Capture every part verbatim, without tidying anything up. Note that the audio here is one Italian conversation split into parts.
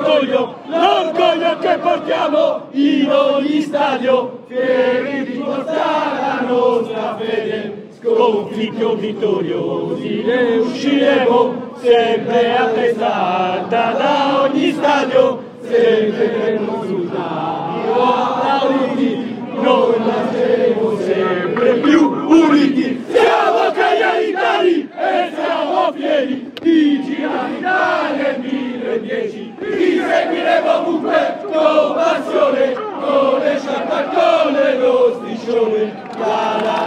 l'orgoglio, l'orgoglio che portiamo in ogni stadio, fieri di portare la nostra fede. Sconfitti o vittoriosi ne usciremo, sempre a testa alta da ogni stadio, sempre per risultati o applauditi, noi nasceremo sempre più uniti. Siamo cagliaritari e siamo fieri di girare l'Italia nel duemiladieci. Ti seguiremo ovunque con passione, con le sciarpe, con le lo striscione. La la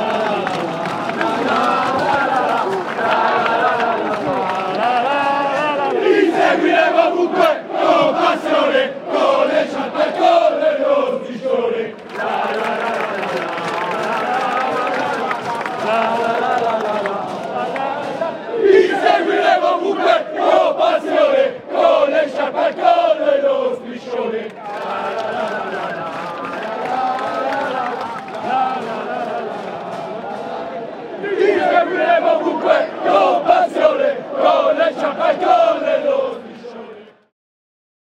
la. Ti seguiremo ovunque con passione, con le sciarpe, con le lo striscione. Ti seguiremo ovunque con passione, con le sciarpe, con le lo striscione. Ti seguiremo ovunque con